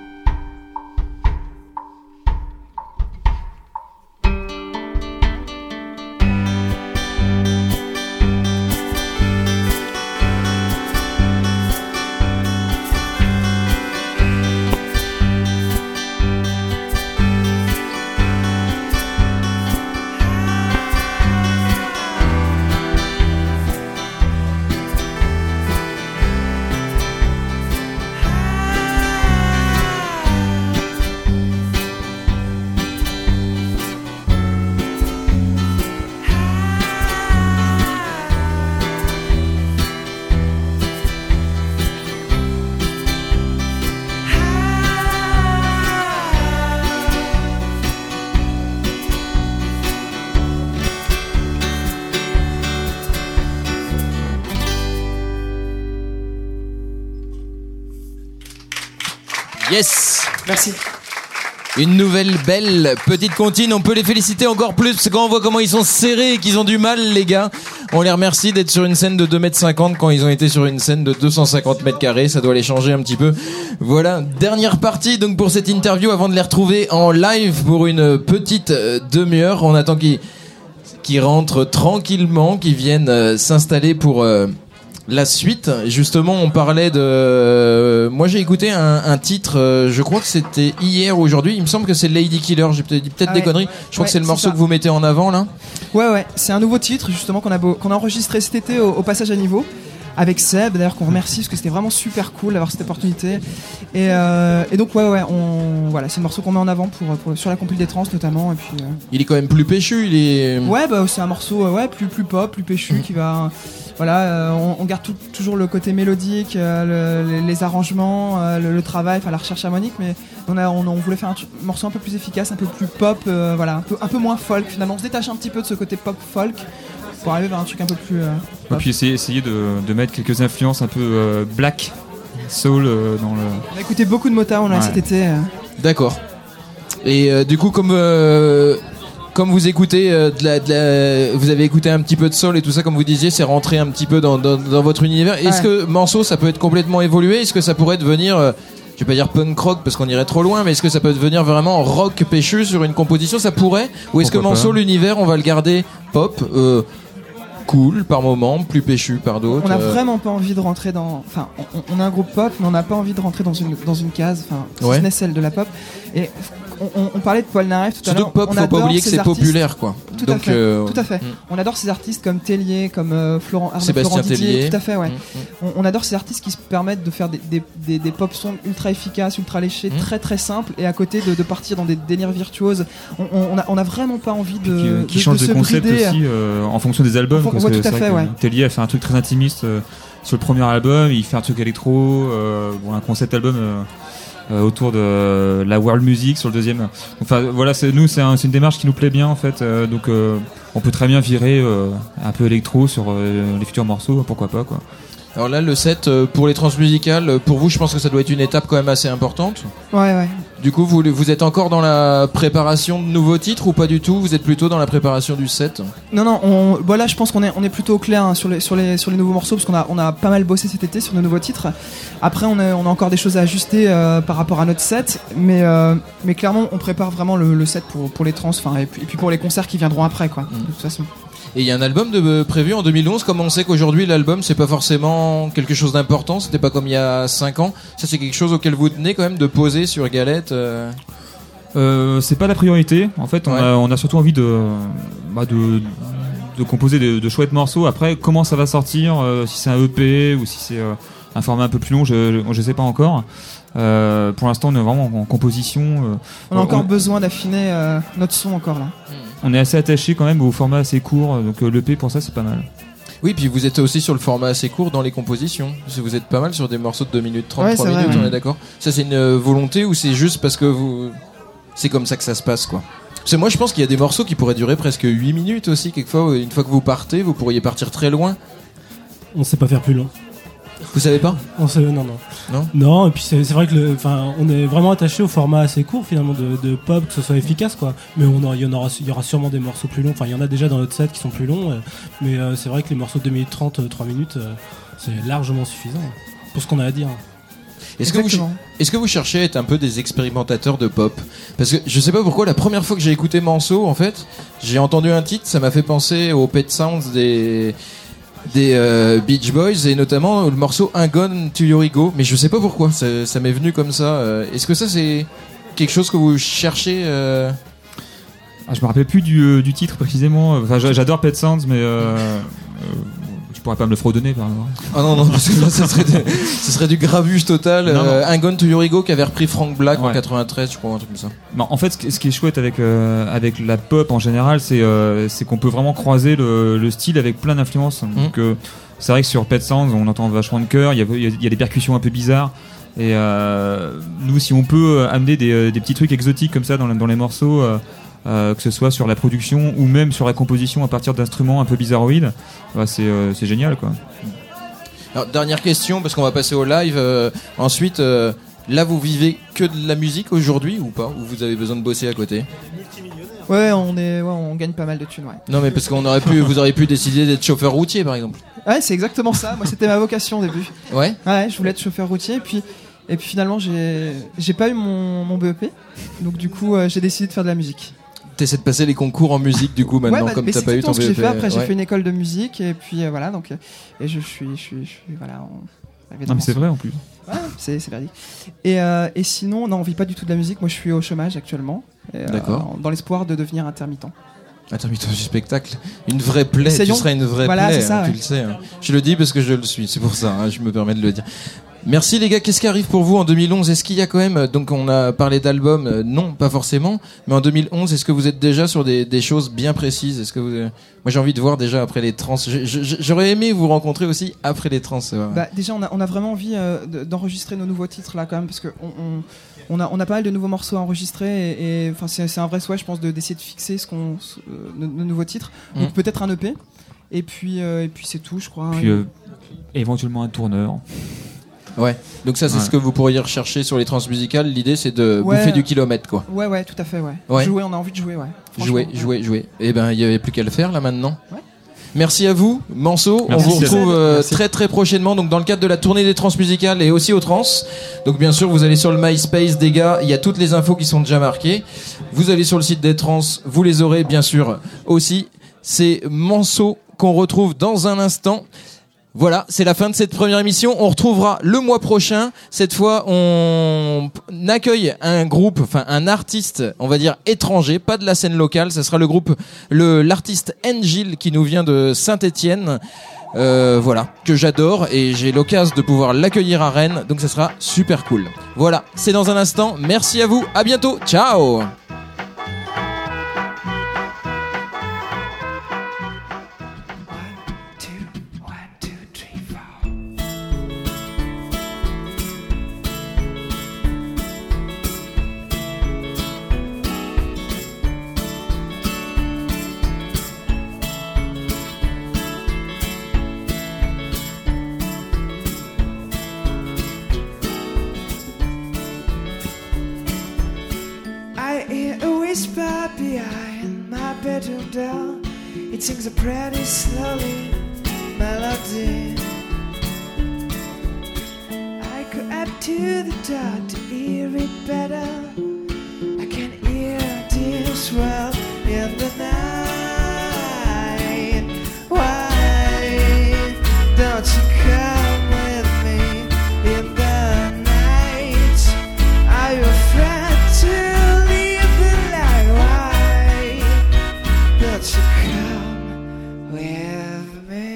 Yes. Merci. Une nouvelle belle petite comptine, on peut les féliciter encore plus parce qu'on voit comment ils sont serrés et qu'ils ont du mal les gars. On les remercie d'être sur une scène de 2,50 m quand ils ont été sur une scène de 250 m², ça doit les changer un petit peu. Voilà, dernière partie donc pour cette interview avant de les retrouver en live pour une petite demi-heure. On attend qu'ils rentrent tranquillement, qu'ils viennent s'installer pour... la suite, justement, on parlait de... Moi, j'ai écouté un titre, je crois que c'était hier ou aujourd'hui. Il me semble que c'est Lady Killer. J'ai peut-être dit des conneries. Je crois que c'est le morceau que vous mettez en avant, là. Ouais. C'est un nouveau titre, justement, qu'on a enregistré cet été au Passage à Niveau. Avec Seb, d'ailleurs, qu'on remercie parce que c'était vraiment super cool d'avoir cette opportunité. Et donc, voilà, c'est le morceau qu'on met en avant pour sur la compil des trans, notamment. Et puis, il est quand même plus péchu, il est... Ouais, c'est un morceau plus pop, plus péchu, qui va... Voilà, on garde toujours le côté mélodique, les arrangements, le travail, la recherche harmonique, mais on voulait faire un morceau un peu plus efficace, un peu plus pop, voilà, un peu moins folk. Finalement, on se détache un petit peu de ce côté pop folk pour arriver vers un truc un peu plus. Et puis essayer de mettre quelques influences un peu black soul dans le. On a écouté beaucoup de Motown cet été. D'accord. Et du coup, comme vous écoutez vous avez écouté un petit peu de soul et tout ça, comme vous disiez, c'est rentré un petit peu dans votre univers. Est-ce que morceau ça peut être complètement évolué? Est-ce que ça pourrait devenir, je vais pas dire punk rock parce qu'on irait trop loin, mais est-ce que ça peut devenir vraiment rock péchu sur une composition? Ça pourrait? Ou est-ce que morceau, l'univers, on va le garder pop, cool par moment, plus péchu par d'autres? On a vraiment pas envie de rentrer dans... Enfin, on a un groupe pop, mais on n'a pas envie de rentrer dans une case, si ce n'est celle de la pop. Et on parlait de Paul Naref tout à l'heure. Surtout que pop, faut pas oublier que c'est populaire, quoi. Tout à fait. On adore ces artistes comme Tellier, comme Florent Didier. Tout à fait, ouais. On adore ces artistes qui se permettent de faire des pop songs ultra efficaces, ultra léchés, très très simples, et à côté de partir dans des délires virtuoses. On a vraiment pas envie de qui change de concept aussi en fonction des albums. Parce que tout à fait, Tellier a fait un truc très intimiste sur le premier album, il fait un truc électro, un concept album autour de la world music sur le deuxième. Enfin voilà, c'est une démarche qui nous plaît bien en fait. Donc on peut très bien virer un peu électro sur les futurs morceaux, pourquoi pas quoi. Alors là, le set pour les transmusicales, pour vous, je pense que ça doit être une étape quand même assez importante. Ouais. Du coup, vous êtes encore dans la préparation de nouveaux titres ou pas du tout? Vous êtes plutôt dans la préparation du set? Non, voilà, je pense qu'on est plutôt au clair hein, sur les nouveaux morceaux parce qu'on a pas mal bossé cet été sur de nouveaux titres. Après, on a encore des choses à ajuster par rapport à notre set, mais clairement, on prépare vraiment le set pour les trans, et puis pour les concerts qui viendront après, quoi. De toute façon. Et il y a un album prévu en 2011, comme on sait qu'aujourd'hui l'album c'est pas forcément quelque chose d'important, c'était pas comme il y a 5 ans. Ça c'est quelque chose auquel vous tenez quand même de poser sur Galette C'est pas la priorité. En fait, on a surtout envie de composer de chouettes morceaux. Après, comment ça va sortir, si c'est un EP ou si c'est un format un peu plus long, je sais pas encore. Pour l'instant, on est vraiment en composition. On a encore besoin d'affiner notre son encore là. On est assez attaché quand même au format assez court, donc l'EP pour ça c'est pas mal. Oui, puis vous êtes aussi sur le format assez court dans les compositions. Vous êtes pas mal sur des morceaux de 2 minutes 30, 3 minutes, on est d'accord? Ça c'est une volonté ou c'est juste parce que c'est comme ça que ça se passe quoi? Parce que moi je pense qu'il y a des morceaux qui pourraient durer presque 8 minutes aussi, quelquefois. Une fois que vous partez, vous pourriez partir très loin. On sait pas faire plus long. Vous savez pas? Non, et puis c'est vrai que on est vraiment attaché au format assez court finalement de pop, que ce soit efficace quoi. Mais il y aura sûrement des morceaux plus longs. Enfin, il y en a déjà dans notre set qui sont plus longs, mais c'est vrai que les morceaux de 2 minutes 30, 3 minutes, c'est largement suffisant pour ce qu'on a à dire. Est-ce que vous cherchez à être un peu des expérimentateurs de pop? Parce que je sais pas pourquoi, la première fois que j'ai écouté Manso, en fait, j'ai entendu un titre, ça m'a fait penser aux Pet Sounds des Beach Boys et notamment le morceau Un Gone to Your Ego, mais je sais pas pourquoi ça m'est venu comme ça. Est-ce que ça c'est quelque chose que vous cherchez Je me rappelle plus du titre précisément. Enfin, j'adore Pet Sounds, mais je pourrais pas me le fredonner par exemple. Ah non, parce que là ce serait du grabuge total. Un Gone to Your Ego qui avait repris Frank Black en 93, je crois, un truc comme ça. Non, en fait, ce qui est chouette avec la pop en général, c'est qu'on peut vraiment croiser le style avec plein d'influences. Donc c'est vrai que sur Pet Sounds, on entend vachement de chœur, il y a des percussions un peu bizarres. Et nous, si on peut amener des petits trucs exotiques comme ça dans les morceaux, que ce soit sur la production ou même sur la composition à partir d'instruments un peu bizarroïdes, c'est génial quoi. Alors, dernière question parce qu'on va passer au live ensuite. Là vous vivez que de la musique aujourd'hui ou pas, ou vous avez besoin de bosser à côté? Ouais, on gagne pas mal de thunes, ouais. Non mais parce qu'on vous auriez pu décider d'être chauffeur routier par exemple. Ouais, c'est exactement ça. Moi c'était ma vocation au début. Ouais, je voulais être chauffeur routier et puis finalement j'ai pas eu mon BEP, donc du coup j'ai décidé de faire de la musique. T'essaies de passer les concours en musique du coup maintenant, comme t'as pas eu ton BEP. C'est ce que j'ai fait. Après j'ai fait une école de musique et puis voilà, donc et je suis voilà. Non mais c'est vrai en plus. Ouais, c'est verdict. Et sinon, non, on vit pas du tout de la musique. Moi je suis au chômage actuellement. D'accord. Dans l'espoir de devenir intermittent. Intermittent du spectacle, une vraie plaie. Essayons. Tu serais une vraie plaie, C'est ça, tu le sais. Je le dis parce que je le suis, c'est pour ça, je me permets de le dire. Merci les gars, qu'est-ce qui arrive pour vous en 2011? Est-ce qu'il y a quand même, donc on a parlé d'albums, non pas forcément, mais en 2011 est-ce que vous êtes déjà sur des choses bien précises? Est-ce que moi j'ai envie de voir déjà après les trans, j'aurais aimé vous rencontrer aussi après les trans. Déjà on a vraiment envie d'enregistrer nos nouveaux titres là quand même, parce que on a pas mal de nouveaux morceaux à enregistrer et enfin c'est un vrai souhait je pense d'essayer de fixer nos nouveaux titres. Donc peut-être un EP et puis c'est tout je crois. Puis éventuellement un tourneur. Ouais. Donc ça c'est ce que vous pourriez rechercher sur les transmusicales. L'idée c'est de bouffer du kilomètre quoi. Ouais, tout à fait ouais. Jouer, on a envie de jouer Jouer. Et ben il y avait plus qu'à le faire là maintenant. Ouais. Merci à vous, Manso. On vous retrouve très très prochainement donc dans le cadre de la tournée des transmusicales et aussi aux trans. Donc bien sûr, vous allez sur le MySpace des gars, il y a toutes les infos qui sont déjà marquées. Vous allez sur le site des trans, vous les aurez bien sûr aussi. C'est Manso qu'on retrouve dans un instant. Voilà, c'est la fin de cette première émission. On retrouvera le mois prochain. Cette fois, on accueille un groupe, enfin un artiste, on va dire étranger, pas de la scène locale. Ça sera le groupe, l'artiste Engil qui nous vient de Saint-Étienne. Voilà, que j'adore et j'ai l'occasion de pouvoir l'accueillir à Rennes. Donc ça sera super cool. Voilà, c'est dans un instant. Merci à vous. À bientôt. Ciao. bedroom door. It sings a pretty slowly melody. I go up to the door to hear it better. I can hear this well in the night. Why don't you come with me in the night? Are you afraid to leave the light? Why don't you come with me?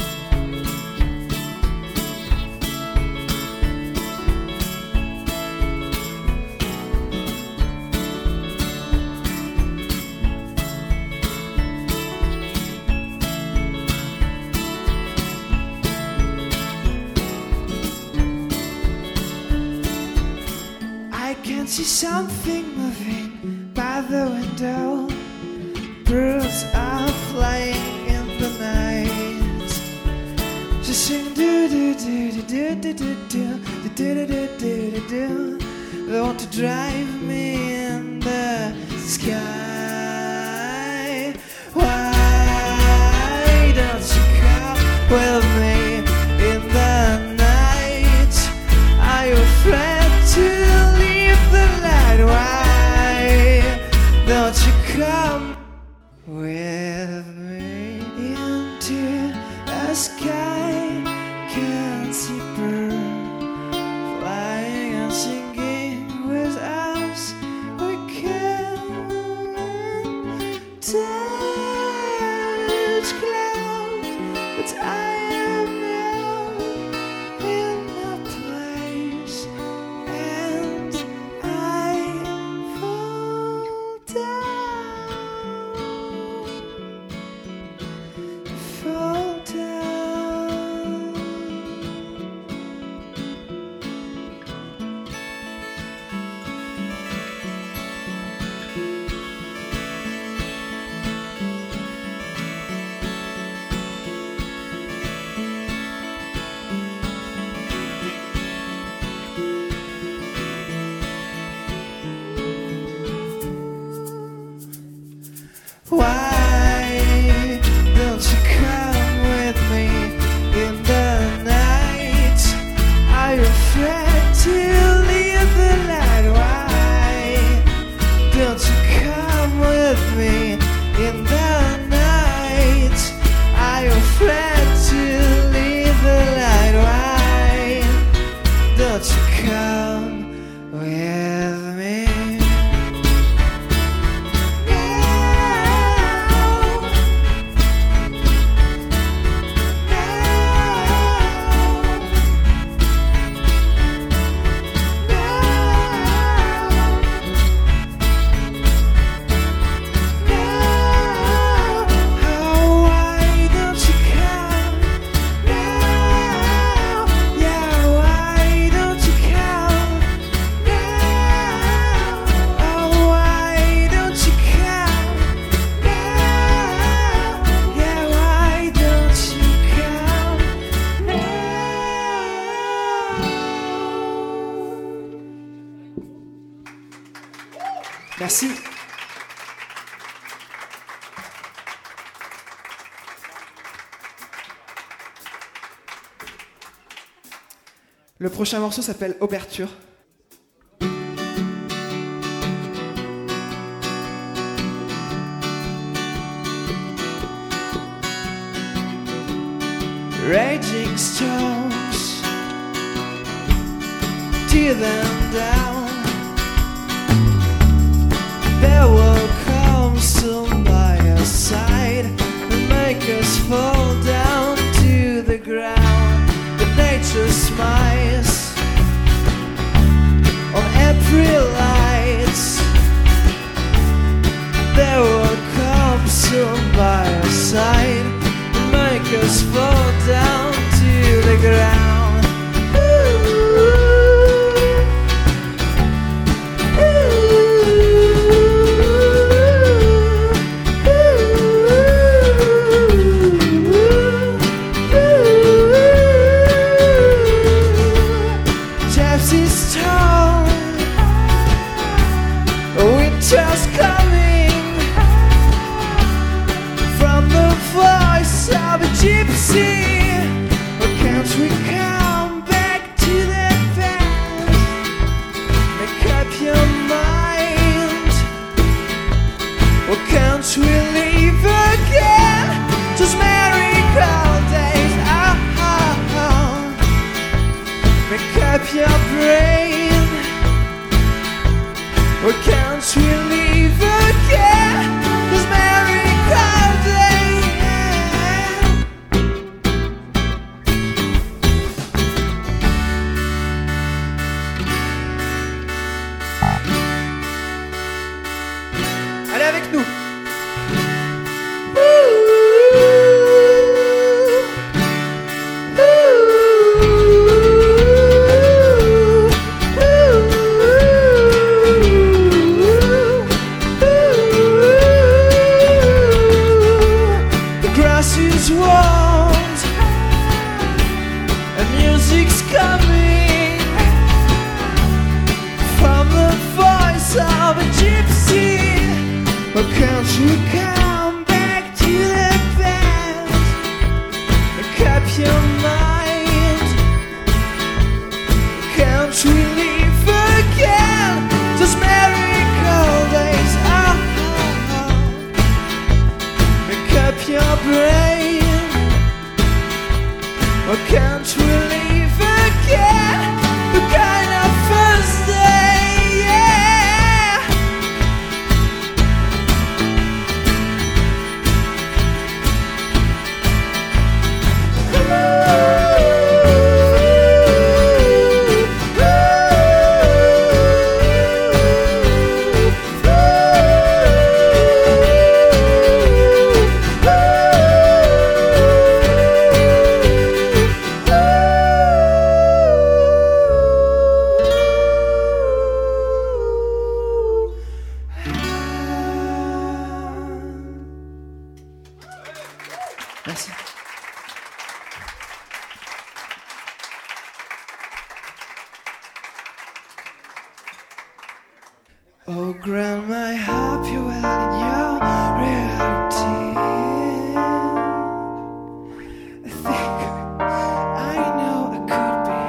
I can see something moving by the window. Birds are flying in the night. Just sing do do do do do do do do do do do do do. They want to drive me in the sky. Why don't you come with me in the night? Are you afraid to leave the light? Why don't you come with me into the sky? Can't see birds flying and singing with us. We can't touch clouds, but I am now in a place, and I fall down. Why don't you come with me in the night? Are you afraid to leave the light? Why don't you come with me in the night? Are you afraid to leave the light? Why don't you come with me? Merci. Le prochain morceau s'appelle Ouverture. Raging storms tear them down. There will come soon by our side and make us fall down to the ground. But nature smiles on April lights. There will come soon by our side and make us fall down to the ground. these walls, and music's coming from the voice of a gypsy. But can't you come back to the past? Make up your mind. Can't we live again? Those miracle days. Make up your brain. Or can't we live again? The kind of first day, yeah. Merci. Oh, Grandma, I hope you're well in your reality. I think I know I could be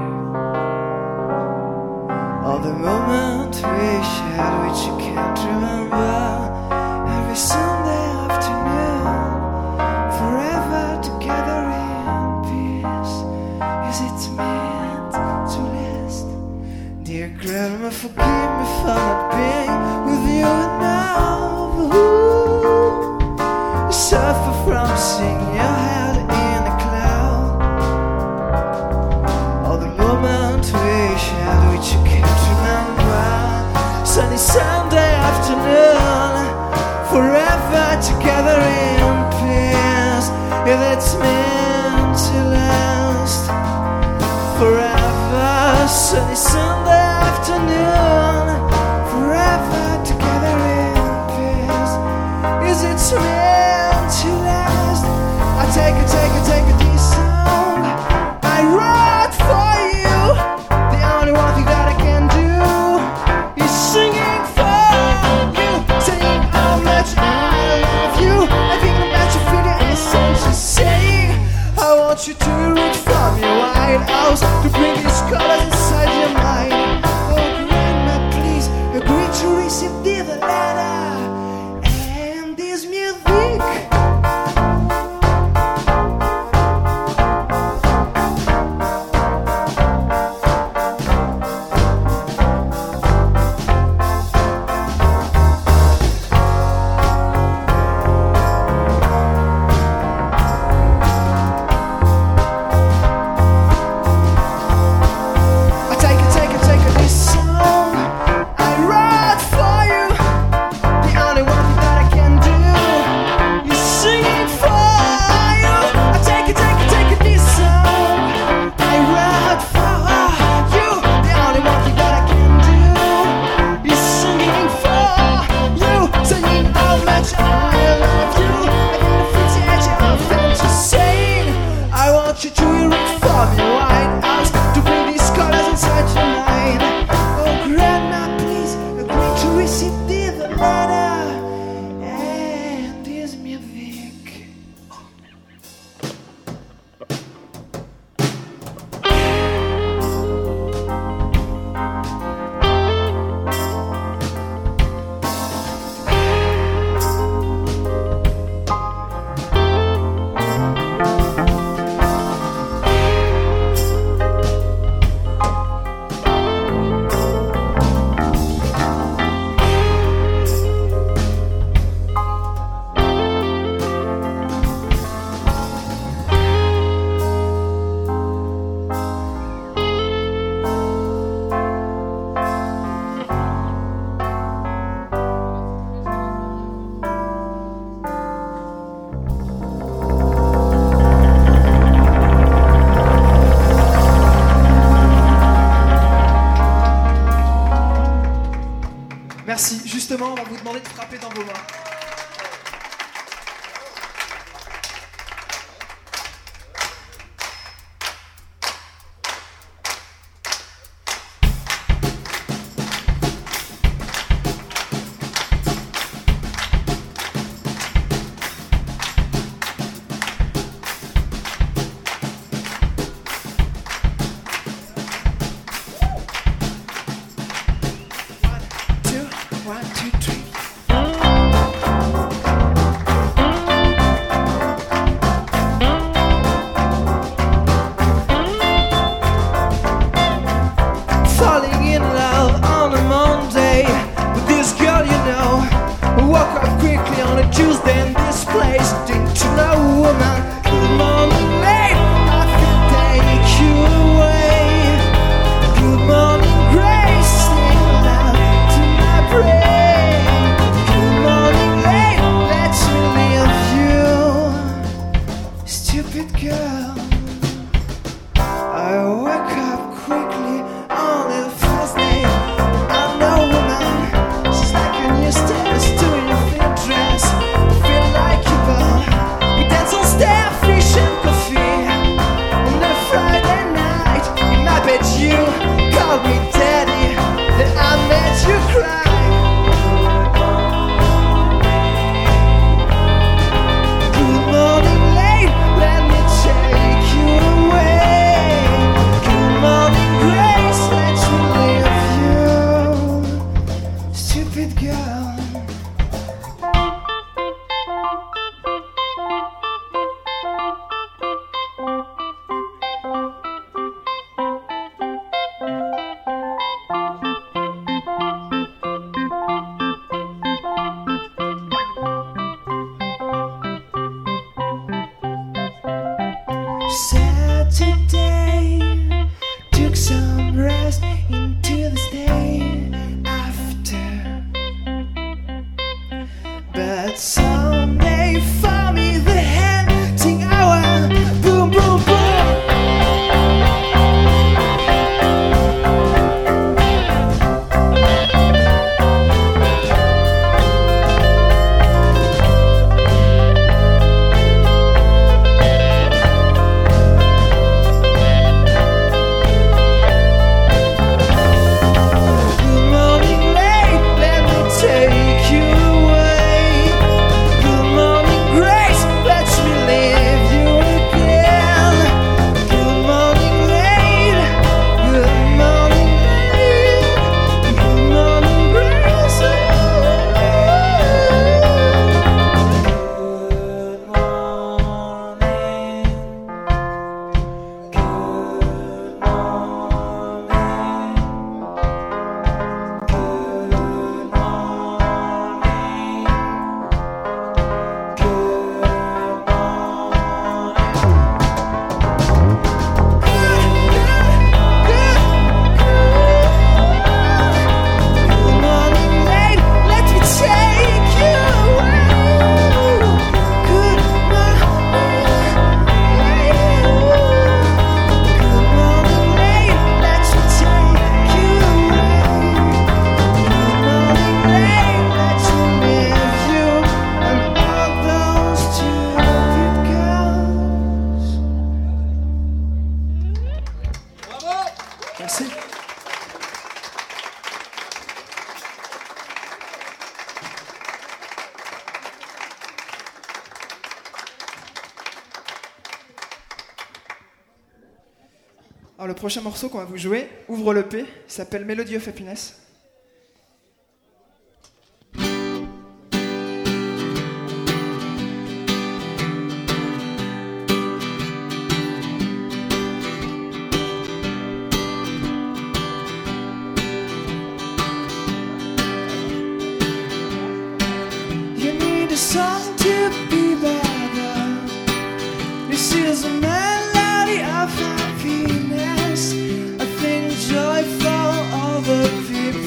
here. All the moments we shared, which you can't remember. Every Sunday afternoon, forever together in peace. Is it meant to last? Dear Grandma, forgive me for not being with you now. I suffer from seeing your head in a cloud. All the moments we shared, which you can't remember. Sunny Sunday afternoon, forever together in peace. If it's meant to last forever, sunny Sunday afternoon, forever together in peace. Is it meant to last? I take a this song I wrote for you. The only one thing that I can do is singing for you, saying how much I love you. I think that you feel the essence of saying I want you to reach from your white house to bring these colors inside your mind. Oh, Grandma, please agree to receive this letter and this music. according to a woman. Good morning, late, I can take you away. Good morning, grace, sing loud to my brain. Good morning, late, let me leave you, stupid girl. I wake up quickly on the first day. I'm no woman, she's like a new stairs to your fit dress. Feel like you burn. We dance on starfish and coffee on a Friday night. In my bed you called me daddy, then I made you cry. Good morning, late, let me take you away. Good morning, grace, let me leave you, stupid girl. Saturday, took some rest into the day after. But Sunday for me the hunting hour. Boom, boom, boom. Good morning, late, let me take you away. Good morning, grace, let me leave you again. Good morning, late, good morning, late, good morning, grace. Good morning, late, let me take you away. Good morning, late, let me take you away. Good morning, late, let me leave you and all those stupid girls. Merci. Alors le prochain morceau qu'on va vous jouer ouvre le P, il s'appelle Melody of Happiness. You need a song to be better. This is a melody of happiness. I think joy for all the people.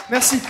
Merci.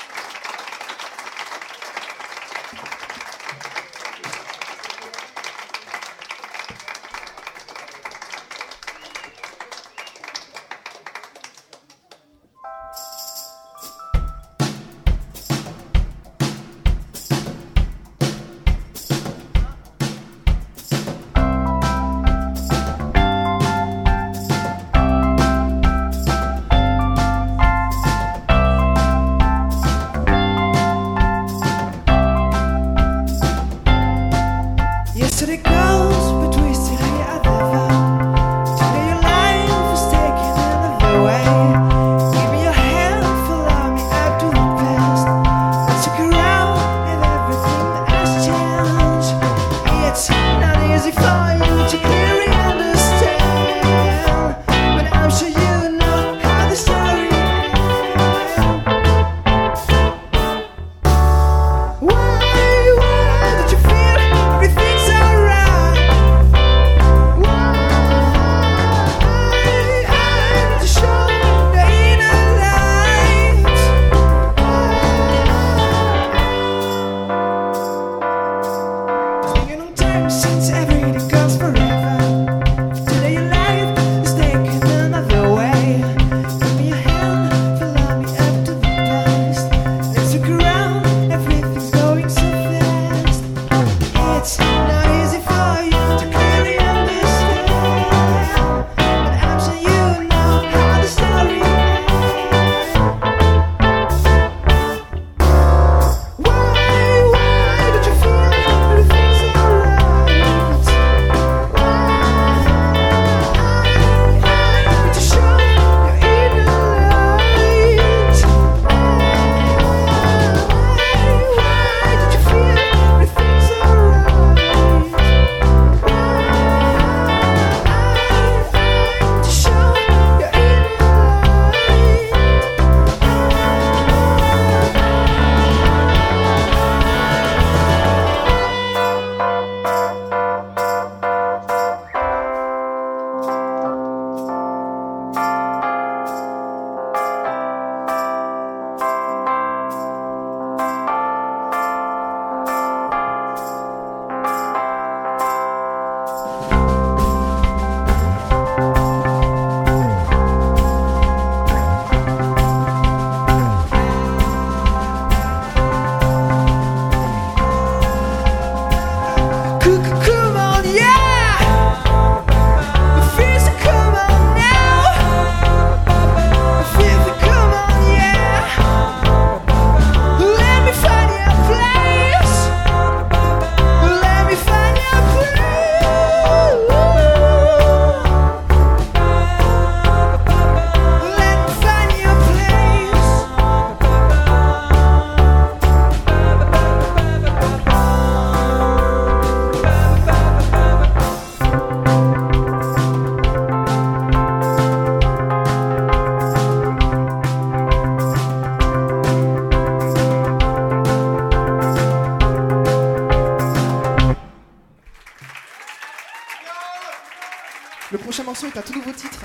Le prochain morceau est un tout nouveau titre.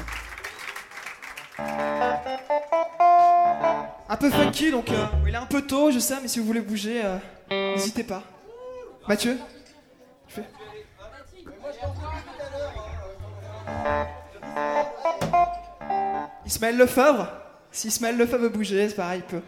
Un peu funky, donc il est un peu tôt, je sais, mais si vous voulez bouger, n'hésitez pas. Mathieu, tu fais. Ismaël Lefebvre. Si Ismaël Lefebvre veut bouger, c'est pareil, il peut.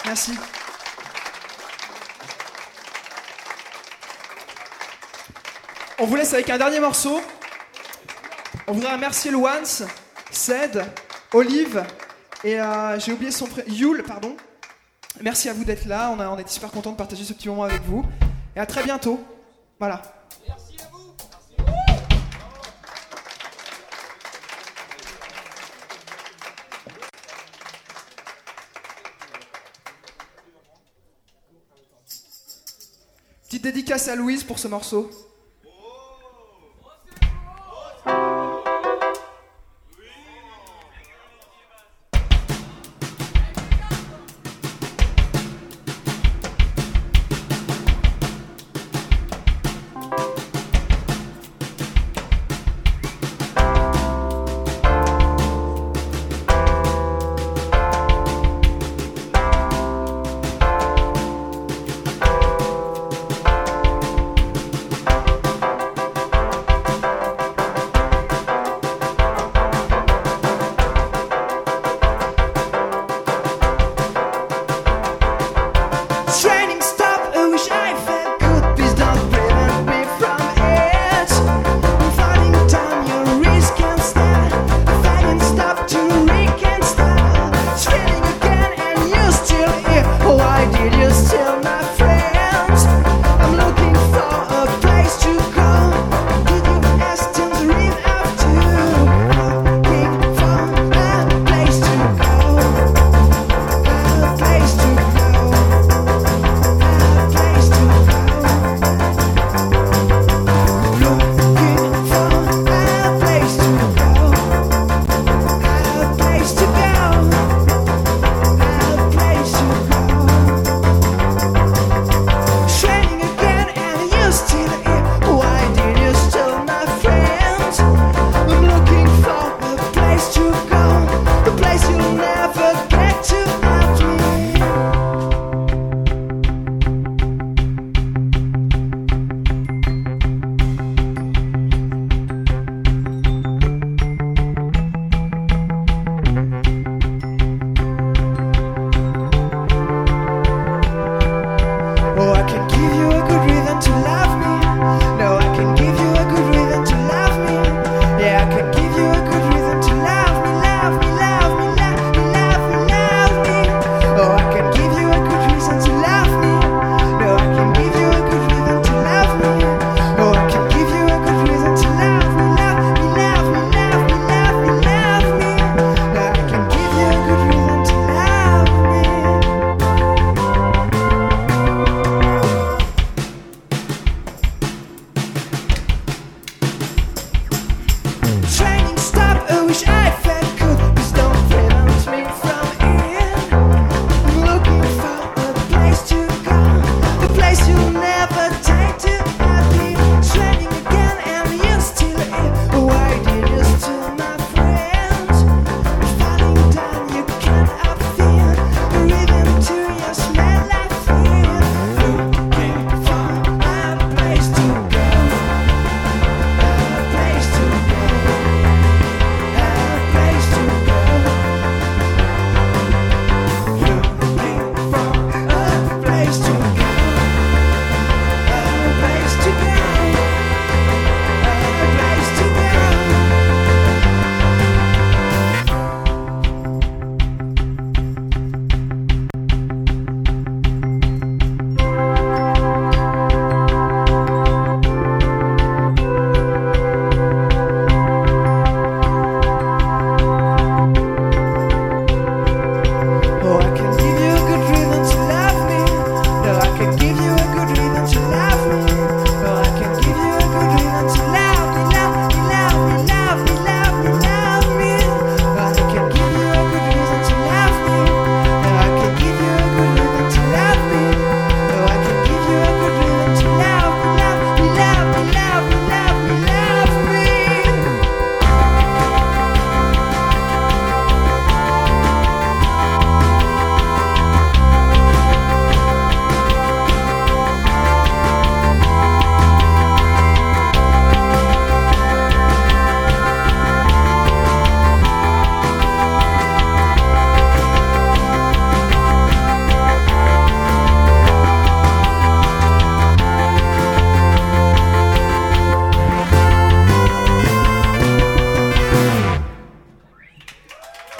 Merci. On vous laisse avec un dernier morceau. On voudrait remercier le Once, Ced, Olive et j'ai oublié son prénom, Yul, pardon. Merci à vous d'être là, on est super content de partager ce petit moment avec vous. Et à très bientôt. Voilà. Merci à vous. Petite dédicace à Louise pour ce morceau.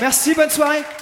Merci, bonne soirée.